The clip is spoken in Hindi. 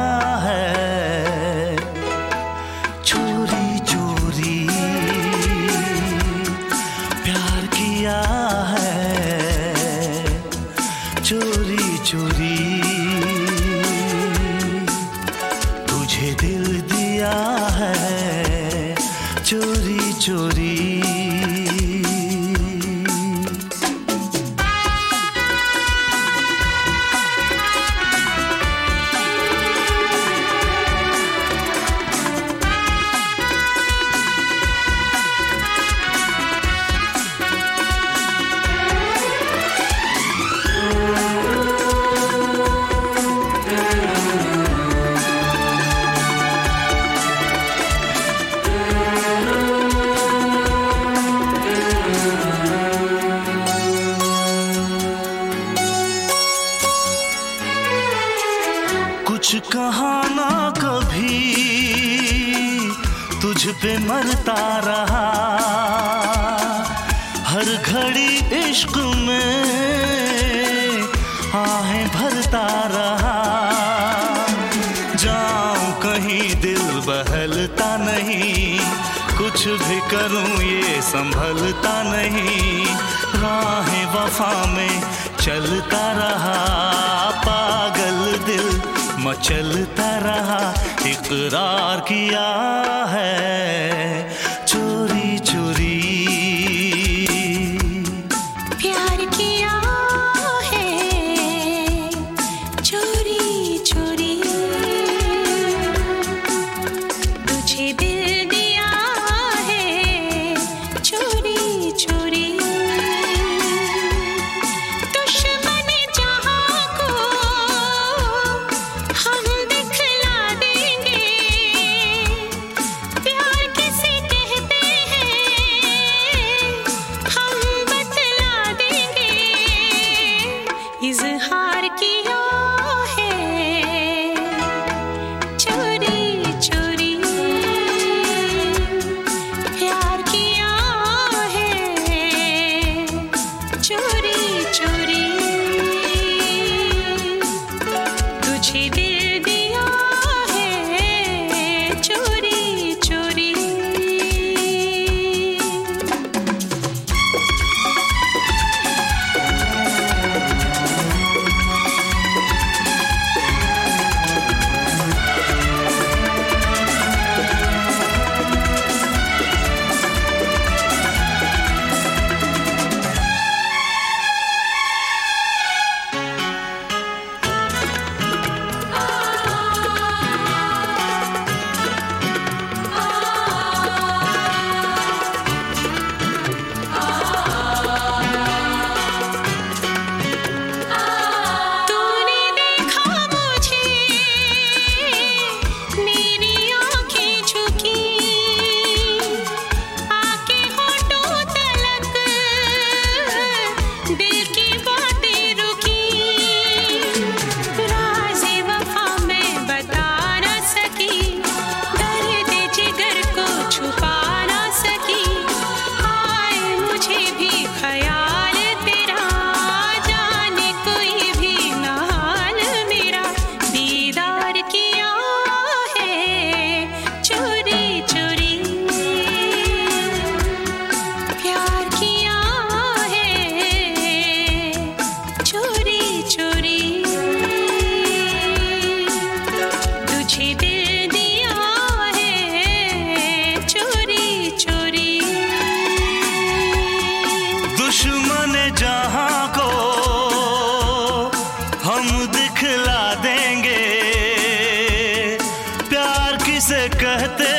है, चोरी चोरी प्यार किया है, चोरी चोरी तुझे दिल दिया है, चोरी चोरी। कुछ कहा ना कभी तुझ पे मरता रहा, हर घड़ी इश्क में आहें भरता रहा। जाऊं कहीं दिल बहलता नहीं, कुछ भी करूं ये संभलता नहीं। राहें वफा में चलता रहा, पागल दिल मचलता रहा। इकरार किया है चोरी चोरी, प्यार किया है चोरी चोरी, तुझे दिल दिया है चोरी चोरी। इज़हार किया है चोरी चोरी, प्यार किया है चोरी चोरी, तुझे दिल दिया है चोरी चोरी। दुश्मन जहां को हम दिखला देंगे, प्यार किसे कहते